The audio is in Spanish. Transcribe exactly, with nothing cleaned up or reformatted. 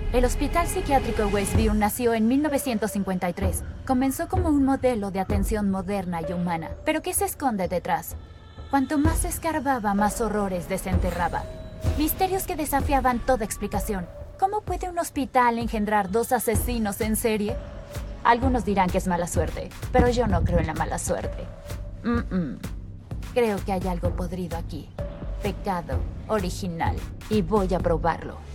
El Hospital Psiquiátrico Westview nació en mil novecientos cincuenta y tres. Comenzó como un modelo de atención moderna y humana. ¿Pero qué se esconde detrás? Cuanto más escarbaba, más horrores desenterraba. Misterios que desafiaban toda explicación. ¿Cómo puede un hospital engendrar dos asesinos en serie? Algunos dirán que es mala suerte, pero yo no creo en la mala suerte. Mm-mm. Creo que hay algo podrido aquí. Pecado original. Y voy a probarlo.